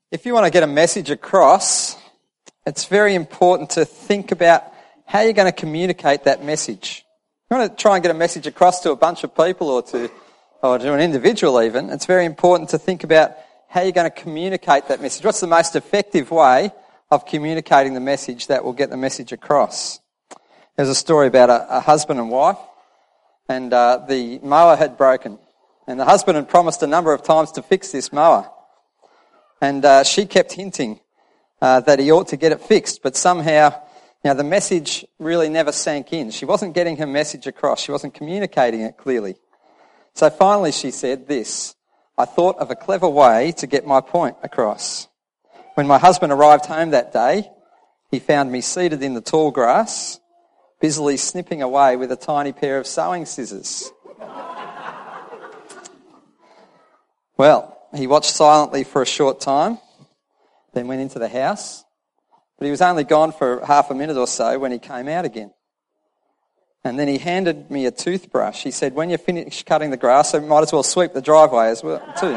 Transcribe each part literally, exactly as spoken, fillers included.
If you want to get a message across, it's very important to think about how you're going to communicate that message. If you want to try and get a message across to a bunch of people or to, or to an individual even, it's very important to think about how you're going to communicate that message. What's the most effective way of communicating the message that will get the message across? There's a story about a, a husband and wife, and uh, the mower had broken. And the husband had promised a number of times to fix this mower. And uh, she kept hinting uh, that he ought to get it fixed, but somehow, you know, the message really never sank in. She wasn't getting her message across. She wasn't communicating it clearly. So finally she said this: I thought of a clever way to get my point across. When my husband arrived home that day, he found me seated in the tall grass, busily snipping away with a tiny pair of sewing scissors. Well, he watched silently for a short time, then went into the house, but he was only gone for half a minute or so when he came out again. And then he handed me a toothbrush. He said, when you finish cutting the grass, I might as well sweep the driveway as well, too.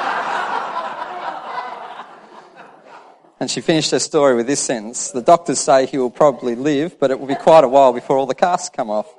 And she finished her story with this sentence: the doctors say he will probably live, but it will be quite a while before all the casts come off.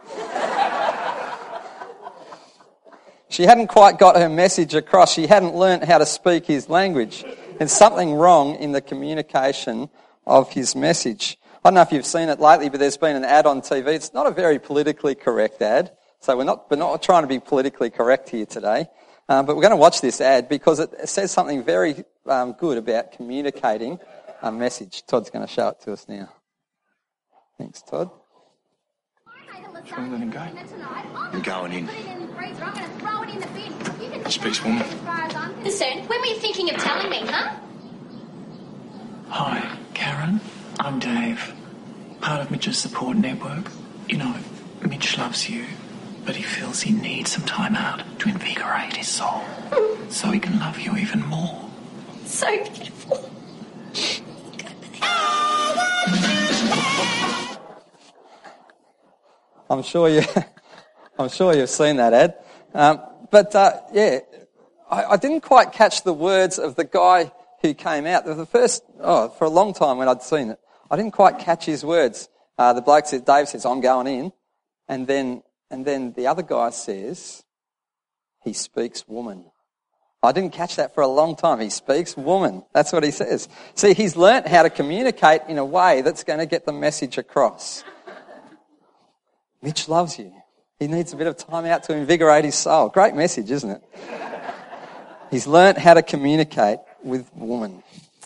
She hadn't quite got her message across. She hadn't learnt how to speak his language. There's something wrong in the communication of his message. I don't know if you've seen it lately, but there's been an ad on T V. It's not a very politically correct ad, so we're not we're not trying to be politically correct here today. Um, but we're going to watch this ad because it says something very um, good about communicating a message. Todd's going to show it to us now. Thanks, Todd. Should we let him go? I'm going in. Speaks woman. Listen, when were you thinking of telling me, huh? Hi, Karen. I'm Dave, part of Mitch's support network. You know, Mitch loves you, but he feels he needs some time out to invigorate his soul so he can love you even more. So beautiful. I'm sure you, I'm sure you've seen that ad. Um, but uh, yeah, I, I didn't quite catch the words of the guy who came out. The first, oh, for a long time when I'd seen it, I didn't quite catch his words. Uh, the bloke says, Dave says, I'm going in, and then and then the other guy says, he speaks woman. I didn't catch that for a long time. He speaks woman. That's what he says. See, he's learnt how to communicate in a way that's going to get the message across. Mitch loves you. He needs a bit of time out to invigorate his soul. Great message, isn't it? He's learnt how to communicate with woman.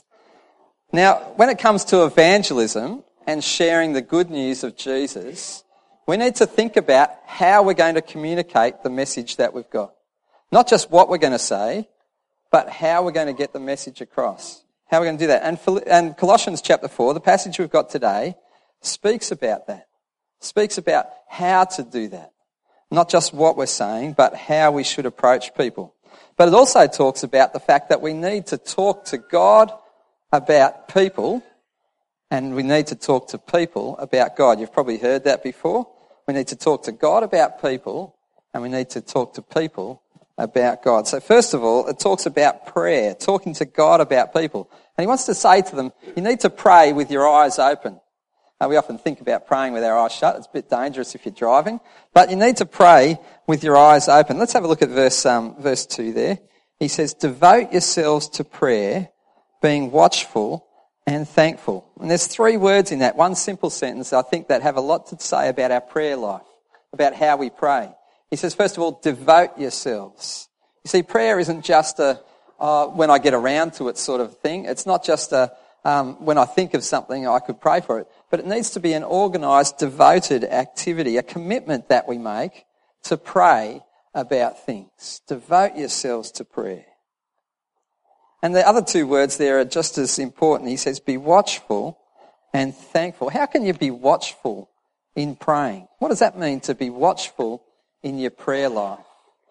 Now, when it comes to evangelism and sharing the good news of Jesus, we need to think about how we're going to communicate the message that we've got. Not just what we're going to say, but how we're going to get the message across. How we're going to do that. And, and Colossians chapter four, the passage we've got today, speaks about that. Speaks about how to do that. Not just what we're saying, but how we should approach people. But it also talks about the fact that we need to talk to God about people, and we need to talk to people about God. You've probably heard that before. We need to talk to God about people, and we need to talk to people about God. So first of all, it talks about prayer, talking to God about people. And he wants to say to them, you need to pray with your eyes open. Uh, we often think about praying with our eyes shut. It's a bit dangerous if you're driving. But you need to pray with your eyes open. Let's have a look at verse um, verse two there. He says, devote yourselves to prayer, being watchful and thankful. And there's three words in that, one simple sentence, I think, that have a lot to say about our prayer life, about how we pray. He says, first of all, devote yourselves. You see, prayer isn't just a uh, when I get around to it sort of thing. It's not just a um, when I think of something I could pray for it. But it needs to be an organised, devoted activity, a commitment that we make to pray about things. Devote yourselves to prayer. And the other two words there are just as important. He says, be watchful and thankful. How can you be watchful in praying? What does that mean, to be watchful in your prayer life?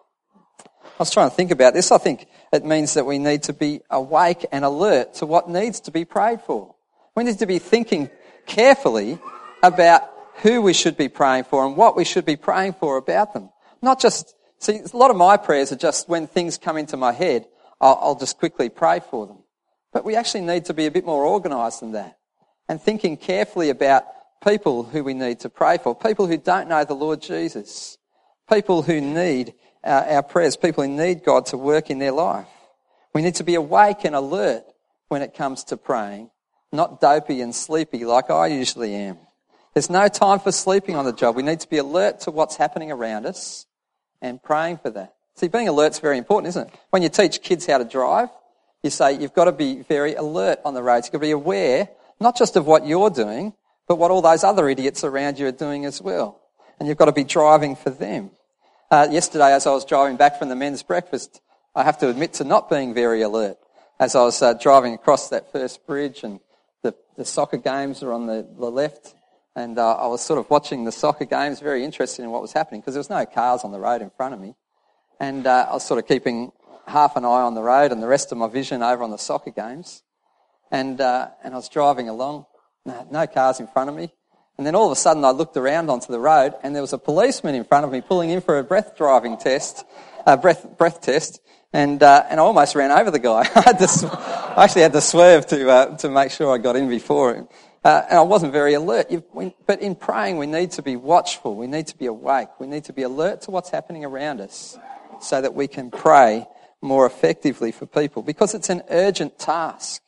I was trying to think about this. I think it means that we need to be awake and alert to what needs to be prayed for. We need to be thinking carefully about who we should be praying for and what we should be praying for about them. Not just, see, a lot of my prayers are just when things come into my head, I'll, I'll just quickly pray for them. But we actually need to be a bit more organised than that and thinking carefully about people who we need to pray for, people who don't know the Lord Jesus, people who need our, our prayers, people who need God to work in their life. We need to be awake and alert when it comes to praying, not dopey and sleepy like I usually am. There's no time for sleeping on the job. We need to be alert to what's happening around us and praying for that. See, being alert's very important, isn't it? When you teach kids how to drive, you say you've got to be very alert on the roads. You've got to be aware, not just of what you're doing, but what all those other idiots around you are doing as well. And you've got to be driving for them. Uh, yesterday, as I was driving back from the men's breakfast, I have to admit to not being very alert. As I was uh, driving across that first bridge and the, the soccer games are on the, the left, and uh, I was sort of watching the soccer games, very interested in what was happening because there was no cars on the road in front of me. And uh, I was sort of keeping half an eye on the road and the rest of my vision over on the soccer games. And uh, and I was driving along, no, no cars in front of me. And then all of a sudden I looked around onto the road and there was a policeman in front of me pulling in for a breath driving test, a breath breath test. And uh, and I almost ran over the guy. I, had to sw- I actually had to swerve to uh, to make sure I got in before him. Uh, and I wasn't very alert. You've, we, but in praying, we need to be watchful. We need to be awake. We need to be alert to what's happening around us so that we can pray more effectively for people because it's an urgent task.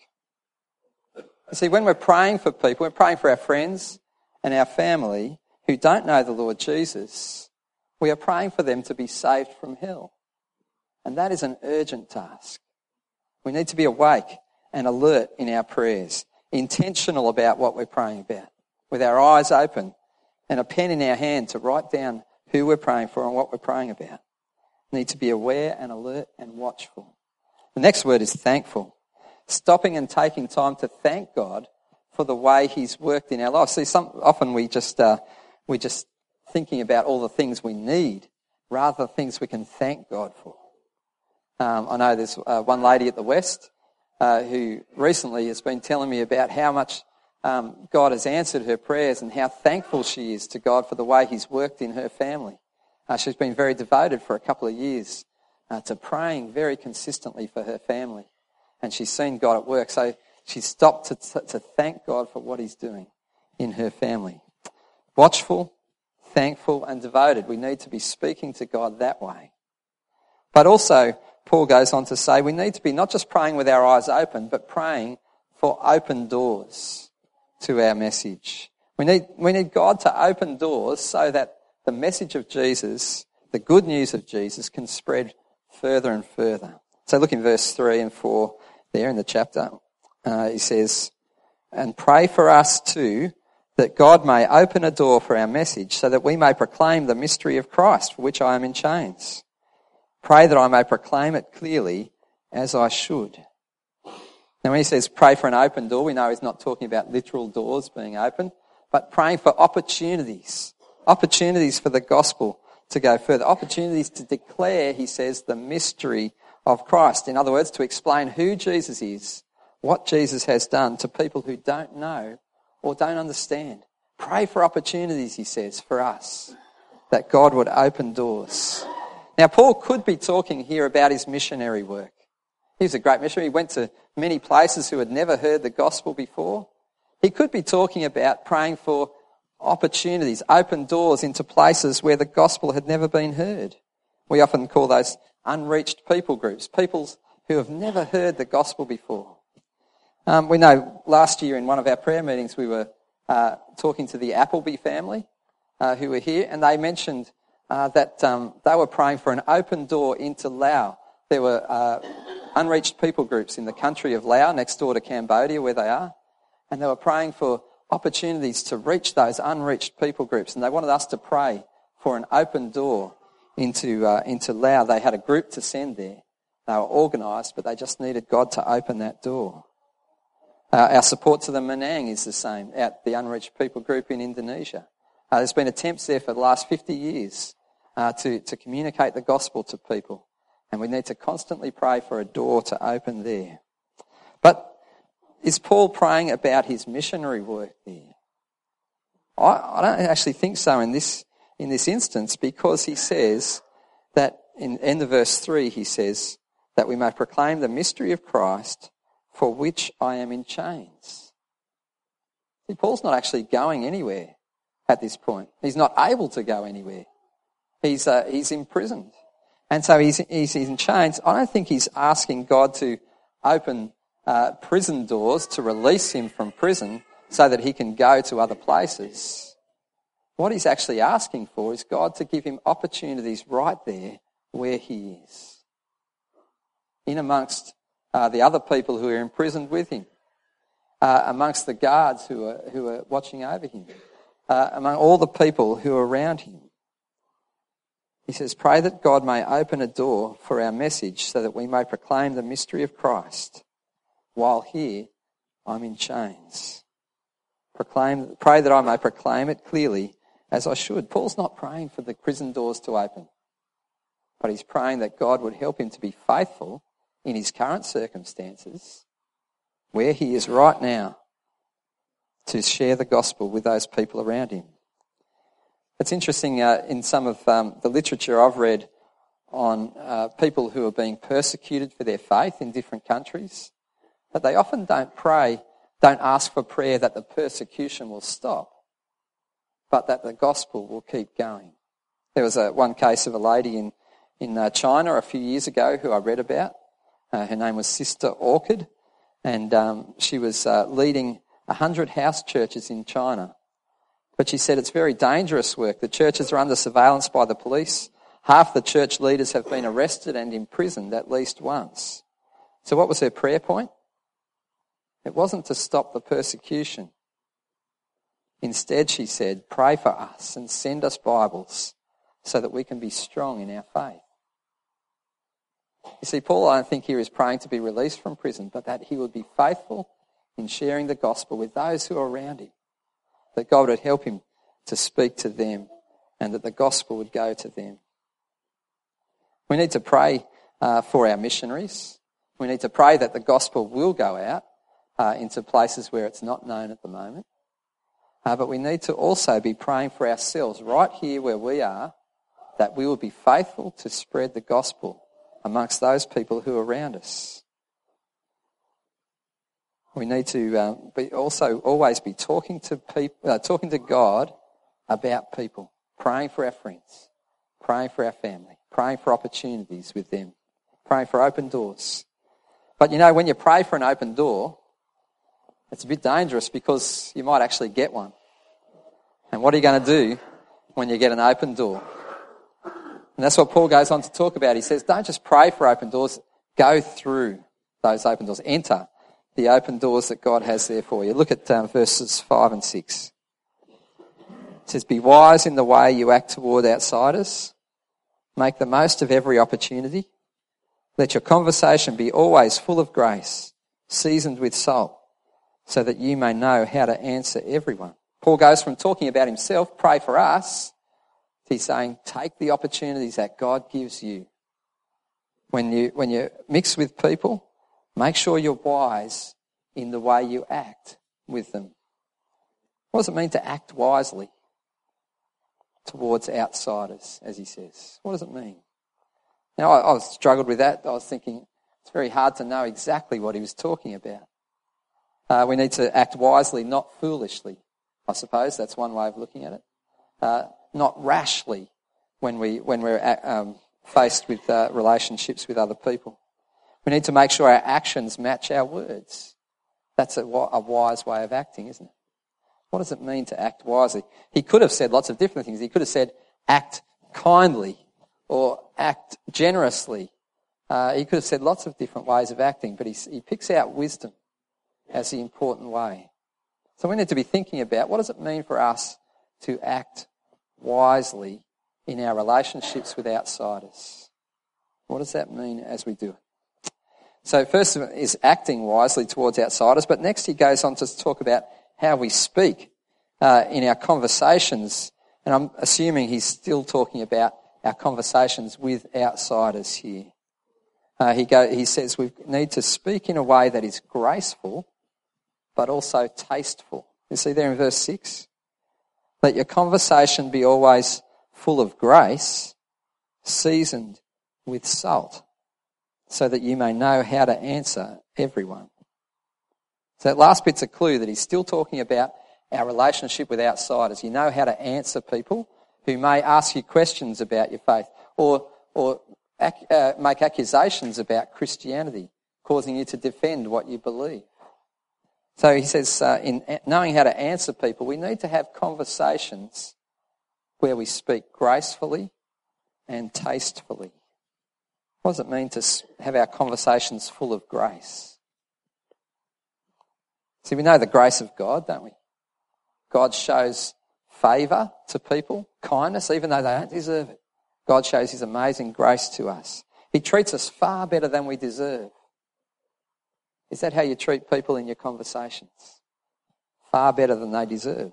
You see, when we're praying for people, we're praying for our friends and our family who don't know the Lord Jesus, we are praying for them to be saved from hell. And that is an urgent task. We need to be awake and alert in our prayers, intentional about what we're praying about, with our eyes open and a pen in our hand to write down who we're praying for and what we're praying about. We need to be aware and alert and watchful. The next word is thankful. Stopping and taking time to thank God for the way he's worked in our lives. See, some, often we just, uh, we're just thinking about all the things we need rather than things we can thank God for. Um, I know there's uh, one lady at the West uh, who recently has been telling me about how much um, God has answered her prayers and how thankful she is to God for the way he's worked in her family. Uh, she's been very devoted for a couple of years uh, to praying very consistently for her family. And she's seen God at work. So she stopped to, t- to thank God for what he's doing in her family. Watchful, thankful and devoted. We need to be speaking to God that way. But also, Paul goes on to say we need to be not just praying with our eyes open, but praying for open doors to our message. We need, we need God to open doors so that the message of Jesus, the good news of Jesus, can spread further and further. So look in verse three and four there in the chapter. Uh, he says, and pray for us too, that God may open a door for our message so that we may proclaim the mystery of Christ, for which I am in chains. Pray that I may proclaim it clearly as I should. Now when he says pray for an open door, we know he's not talking about literal doors being open, but praying for opportunities, opportunities for the gospel to go further, opportunities to declare, he says, the mystery of Christ. In other words, to explain who Jesus is, what Jesus has done to people who don't know or don't understand. Pray for opportunities, he says, for us, that God would open doors. Now, Paul could be talking here about his missionary work. He was a great missionary. He went to many places who had never heard the gospel before. He could be talking about praying for opportunities, open doors into places where the gospel had never been heard. We often call those unreached people groups, people who have never heard the gospel before. Um, we know last year in one of our prayer meetings we were uh, talking to the Appleby family uh, who were here, and they mentioned Uh, that um, they were praying for an open door into Laos. There were uh, unreached people groups in the country of Laos, next door to Cambodia where they are, and they were praying for opportunities to reach those unreached people groups, and they wanted us to pray for an open door into uh, into Laos. They had a group to send there. They were organised, but they just needed God to open that door. Uh, our support to the Menang is the same, at the unreached people group in Indonesia. Uh, there's been attempts there for the last fifty years uh, to, to communicate the gospel to people. And we need to constantly pray for a door to open there. But is Paul praying about his missionary work there? I, I don't actually think so in this in this instance, because he says that in end of verse three, he says that we may proclaim the mystery of Christ, for which I am in chains. See, Paul's not actually going anywhere at this point. He's not able to go anywhere. He's uh, he's imprisoned. And so he's, he's in chains. I don't think he's asking God to open uh, prison doors to release him from prison so that he can go to other places. What he's actually asking for is God to give him opportunities right there where he is, in amongst uh, the other people who are imprisoned with him, uh, amongst the guards who are who are watching over him, uh, among all the people who are around him. He says, pray that God may open a door for our message so that we may proclaim the mystery of Christ. While here, I'm in chains. Proclaim, pray that I may proclaim it clearly as I should. Paul's not praying for the prison doors to open, but he's praying that God would help him to be faithful in his current circumstances, where he is right now, to share the gospel with those people around him. It's interesting, uh, in some of um, the literature I've read on uh, people who are being persecuted for their faith in different countries, that they often don't pray, don't ask for prayer that the persecution will stop, but that the gospel will keep going. There was a, one case of a lady in, in uh, China a few years ago who I read about. Uh, her name was Sister Orchid, and um, she was uh, leading one hundred house churches in China. But she said it's very dangerous work. The churches are under surveillance by the police. Half the church leaders have been arrested and imprisoned at least once. So what was her prayer point? It wasn't to stop the persecution. Instead, she said, pray for us and send us Bibles so that we can be strong in our faith. You see, Paul, I don't think here is praying to be released from prison, but that he would be faithful in sharing the gospel with those who are around him, that God would help him to speak to them and that the gospel would go to them. We need to pray uh, for our missionaries. We need to pray that the gospel will go out uh, into places where it's not known at the moment. Uh, but we need to also be praying for ourselves right here where we are, that we will be faithful to spread the gospel amongst those people who are around us. We need to um, be also always be talking to people, uh, talking to God about people, praying for our friends, praying for our family, praying for opportunities with them, praying for open doors. But you know, when you pray for an open door, it's a bit dangerous because you might actually get one. And what are you going to do when you get an open door? And that's what Paul goes on to talk about. He says, don't just pray for open doors, go through those open doors, enter the open doors that God has there for you. Look at um, verses five and six. It says, be wise in the way you act toward outsiders. Make the most of every opportunity. Let your conversation be always full of grace, seasoned with salt, so that you may know how to answer everyone. Paul goes from talking about himself, pray for us, to he's saying, take the opportunities that God gives you. When you, when you mix with people, make sure you're wise in the way you act with them. What does it mean to act wisely towards outsiders, as he says? What does it mean? Now, I, I struggled with that. I was thinking it's very hard to know exactly what he was talking about. Uh, we need to act wisely, not foolishly, I suppose. That's one way of looking at it. Uh, not rashly when, we, when we're at, um, faced with uh, relationships with other people. We need to make sure our actions match our words. That's a, a wise way of acting, isn't it? What does it mean to act wisely? He could have said lots of different things. He could have said act kindly or act generously. Uh, he could have said lots of different ways of acting, but he, he picks out wisdom as the important way. So we need to be thinking about what does it mean for us to act wisely in our relationships with outsiders. What does that mean as we do it? So first is acting wisely towards outsiders, but next he goes on to talk about how we speak uh, in our conversations. And I'm assuming he's still talking about our conversations with outsiders here. Uh, he, go, he says we need to speak in a way that is graceful, but also tasteful. You see there in verse six? Let your conversation be always full of grace, seasoned with salt, so that you may know how to answer everyone. So that last bit's a clue that he's still talking about our relationship with outsiders. You know how to answer people who may ask you questions about your faith or or uh, make accusations about Christianity, causing you to defend what you believe. So he says, uh, in knowing how to answer people, we need to have conversations where we speak gracefully and tastefully. What does it mean to have our conversations full of grace? See, we know the grace of God, don't we? God shows favour to people, kindness, even though they don't deserve it. God shows his amazing grace to us. He treats us far better than we deserve. Is that how you treat people in your conversations? Far better than they deserve.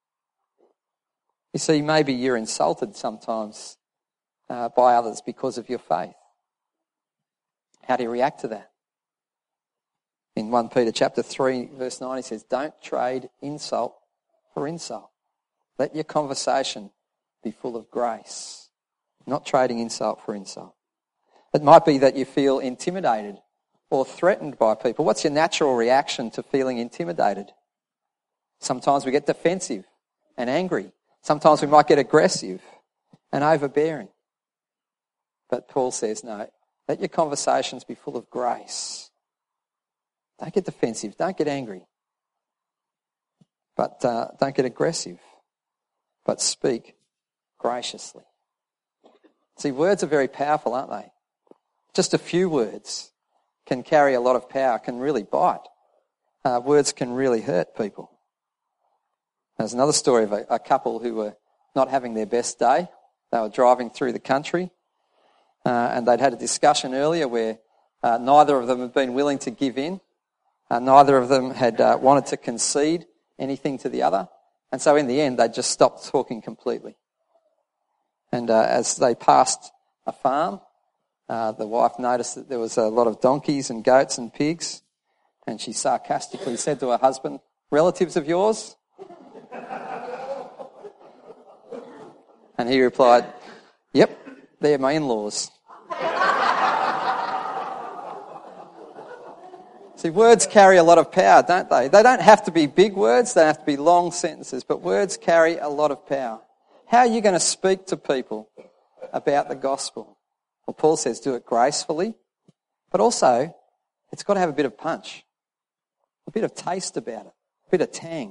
You see, maybe you're insulted sometimes uh, by others because of your faith. How do you react to that? In First Peter chapter three, verse nine, he says, don't trade insult for insult. Let your conversation be full of grace, not trading insult for insult. It might be that you feel intimidated or threatened by people. What's your natural reaction to feeling intimidated? Sometimes we get defensive and angry. Sometimes we might get aggressive and overbearing. But Paul says, no, let your conversations be full of grace. Don't get defensive. Don't get angry. But uh, don't get aggressive. But speak graciously. See, words are very powerful, aren't they? Just a few words can carry a lot of power, can really bite. Uh, words can really hurt people. There's another story of a, a couple who were not having their best day. They were driving through the country uh, and they'd had a discussion earlier where uh, neither of them had been willing to give in. Uh, neither of them had uh, wanted to concede anything to the other. And so in the end, they just stopped talking completely. And uh, as they passed a farm, uh, the wife noticed that there was a lot of donkeys and goats and pigs. And she sarcastically said to her husband, relatives of yours? And he replied, yep, they're my in-laws. See, words carry a lot of power, don't they? They don't have to be big words, they don't have to be long sentences, but words carry a lot of power. How are you going to speak to people about the gospel? Well, Paul says do it gracefully, but also it's got to have a bit of punch, a bit of taste about it, a bit of tang.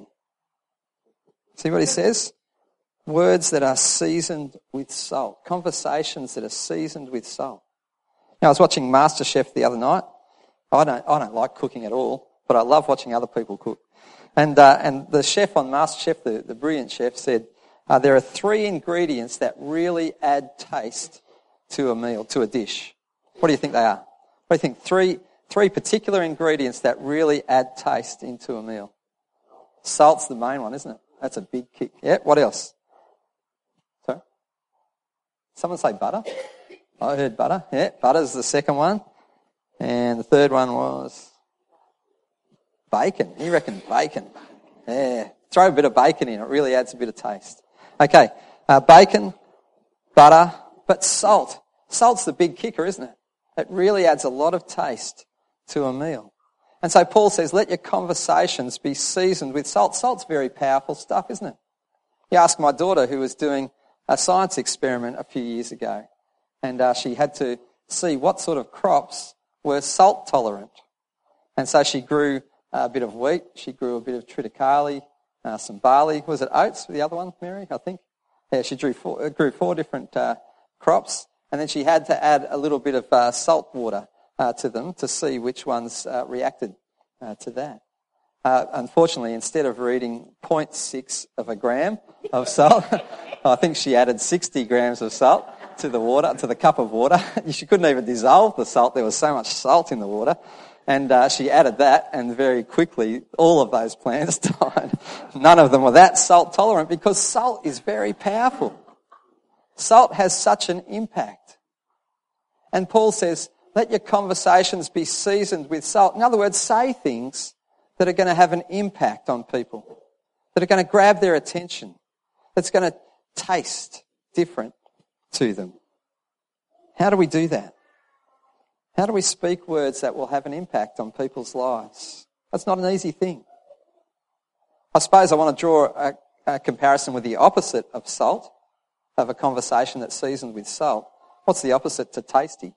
See what he says? Words that are seasoned with salt, conversations that are seasoned with salt. Now, I was watching MasterChef the other night. I don't, I don't like cooking at all, but I love watching other people cook. And uh, and the chef on MasterChef, the, the brilliant chef, said uh, there are three ingredients that really add taste to a meal, to a dish. What do you think they are? What do you think? Three three particular ingredients that really add taste into a meal. Salt's the main one, isn't it? That's a big kick. Yeah. What else? Sorry. Someone say butter. I heard butter. Yeah, butter's the second one. And the third one was bacon. You reckon bacon? Yeah. Throw a bit of bacon in. It really adds a bit of taste. Okay. Uh, bacon, butter, but salt. Salt's the big kicker, isn't it? It really adds a lot of taste to a meal. And so Paul says, let your conversations be seasoned with salt. Salt's very powerful stuff, isn't it? You ask my daughter, who was doing a science experiment a few years ago, and uh, she had to see what sort of crops were salt tolerant. And so she grew a bit of wheat, she grew a bit of triticale, uh, some barley. Was it oats, the other one, Mary, I think? Yeah, she grew four, grew four different uh, crops, and then she had to add a little bit of uh, salt water uh, to them to see which ones uh, reacted uh, to that. Uh, unfortunately, instead of reading zero point six of a gram of salt, I think she added sixty grams of salt to the water, to the cup of water. She couldn't even dissolve the salt. There was so much salt in the water. And uh, she added that, and very quickly, all of those plants died. None of them were that salt tolerant because salt is very powerful. Salt has such an impact. And Paul says, let your conversations be seasoned with salt. In other words, say things that are going to have an impact on people, that are going to grab their attention, that's going to taste different to them. How do we do that? How do we speak words that will have an impact on people's lives? That's not an easy thing. I suppose I want to draw a, a comparison with the opposite of salt, of a conversation that's seasoned with salt. What's the opposite to tasty?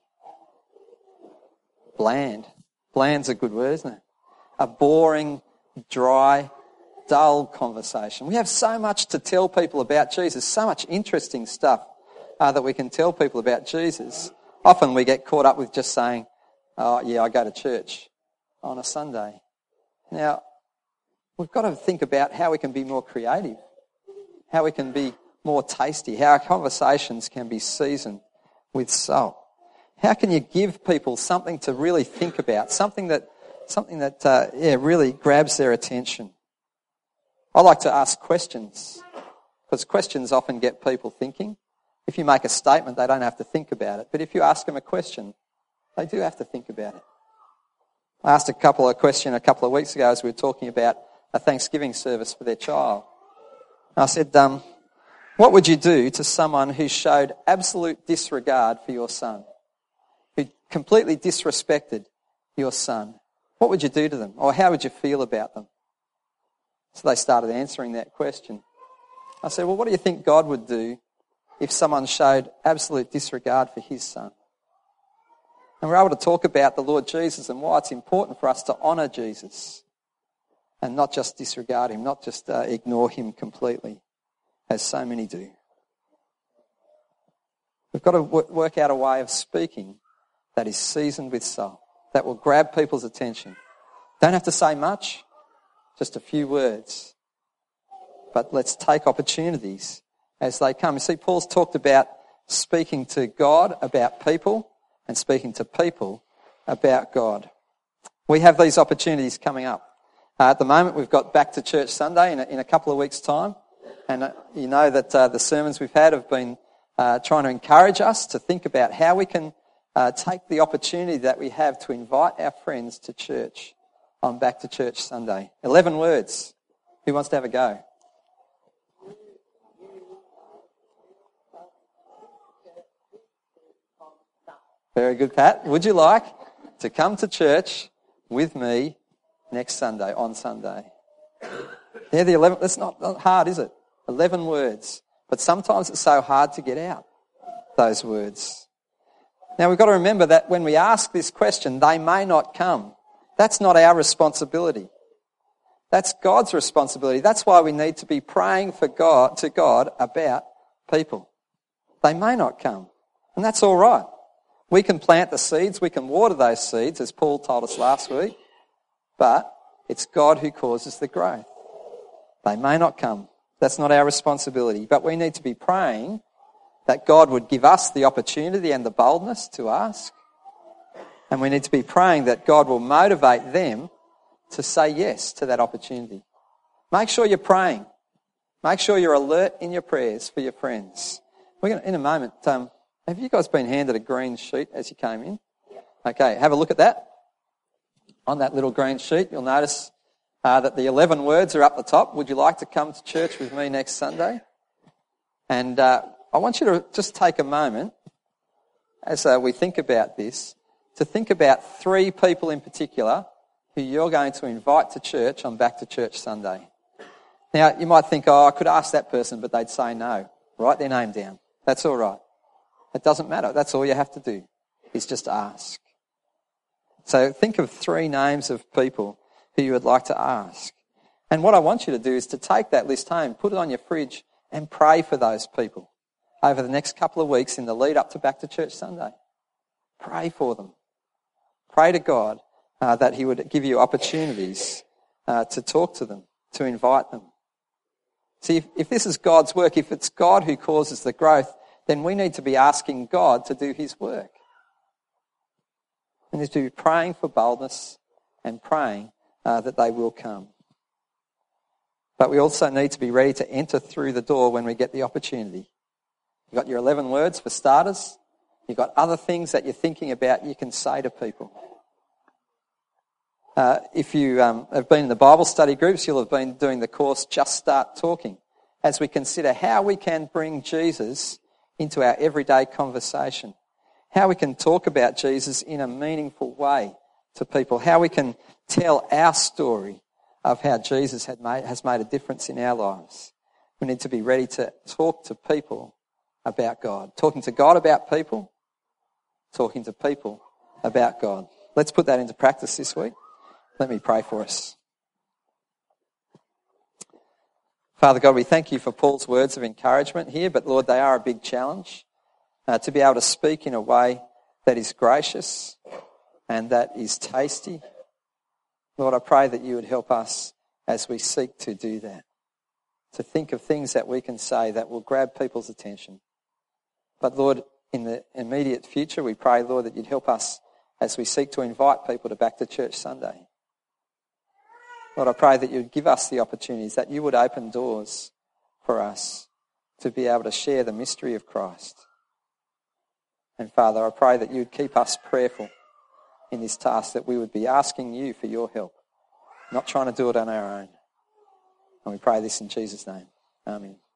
Bland. Bland's a good word, isn't it? A boring, dry, dull conversation. We have so much to tell people about Jesus, so much interesting stuff uh, that we can tell people about Jesus. Often we get caught up with just saying, oh, yeah, I go to church on a Sunday. Now, we've got to think about how we can be more creative, how we can be more tasty, how our conversations can be seasoned with salt. How can you give people something to really think about, something that, something that, uh, yeah, really grabs their attention? I like to ask questions, because questions often get people thinking. If you make a statement, they don't have to think about it. But if you ask them a question, they do have to think about it. I asked a couple of questions a couple of weeks ago as we were talking about a Thanksgiving service for their child. I said, um, what would you do to someone who showed absolute disregard for your son, who completely disrespected your son? What would you do to them? Or how would you feel about them? So they started answering that question. I said, well, what do you think God would do if someone showed absolute disregard for his son? And we're able to talk about the Lord Jesus and why it's important for us to honour Jesus and not just disregard him, not just uh, ignore him completely, as so many do. We've got to w- work out a way of speaking that is seasoned with salt, that will grab people's attention. Don't have to say much, just a few words. But let's take opportunities as they come. You see, Paul's talked about speaking to God about people and speaking to people about God. We have these opportunities coming up. Uh, at the moment, we've got Back to Church Sunday in a, in a couple of weeks' time. And uh, you know that uh, the sermons we've had have been uh, trying to encourage us to think about how we can uh, take the opportunity that we have to invite our friends to church on Back to Church Sunday. Eleven words. Who wants to have a go? Very good, Pat. Would you like to come to church with me next Sunday, on Sunday? They're the eleven. That's not, not hard, is it? Eleven words. But sometimes it's so hard to get out those words. Now we've got to remember that when we ask this question, they may not come. That's not our responsibility. That's God's responsibility. That's why we need to be praying for God, to God about people. They may not come. And that's all right. We can plant the seeds, we can water those seeds, as Paul told us last week, but it's God who causes the growth. They may not come. That's not our responsibility. But we need to be praying that God would give us the opportunity and the boldness to ask. And we need to be praying that God will motivate them to say yes to that opportunity. Make sure you're praying. Make sure you're alert in your prayers for your friends. We're going to, in a moment, um, have you guys been handed a green sheet as you came in? Okay, have a look at that. On that little green sheet, you'll notice uh, that the eleven words are up the top. Would you like to come to church with me next Sunday? And uh, I want you to just take a moment as uh, we think about this to think about three people in particular who you're going to invite to church on Back to Church Sunday. Now, you might think, oh, I could ask that person, but they'd say no. Write their name down. That's all right. It doesn't matter. That's all you have to do is just ask. So think of three names of people who you would like to ask. And what I want you to do is to take that list home, put it on your fridge and pray for those people over the next couple of weeks in the lead up to Back to Church Sunday. Pray for them. Pray to God uh, that he would give you opportunities uh, to talk to them, to invite them. See, if, if this is God's work, if it's God who causes the growth, then we need to be asking God to do his work. We need to be praying for boldness and praying uh, that they will come. But we also need to be ready to enter through the door when we get the opportunity. You've got your eleven words for starters. You've got other things that you're thinking about you can say to people. Uh, if you um, have been in the Bible study groups, you'll have been doing the course Just Start Talking, as we consider how we can bring Jesus into our everyday conversation, how we can talk about Jesus in a meaningful way to people, how we can tell our story of how Jesus had made, has made a difference in our lives. We need to be ready to talk to people about God. Talking to God about people, talking to people about God. Let's put that into practice this week. Let me pray for us. Father God, we thank you for Paul's words of encouragement here, but Lord, they are a big challenge uh, to be able to speak in a way that is gracious and that is tasty. Lord, I pray that you would help us as we seek to do that, to think of things that we can say that will grab people's attention. But Lord, in the immediate future, we pray, Lord, that you'd help us as we seek to invite people to Back to Church Sunday. Lord, I pray that you'd give us the opportunities, that you would open doors for us to be able to share the mystery of Christ. And Father, I pray that you'd keep us prayerful in this task, that we would be asking you for your help, not trying to do it on our own. And we pray this in Jesus' name. Amen.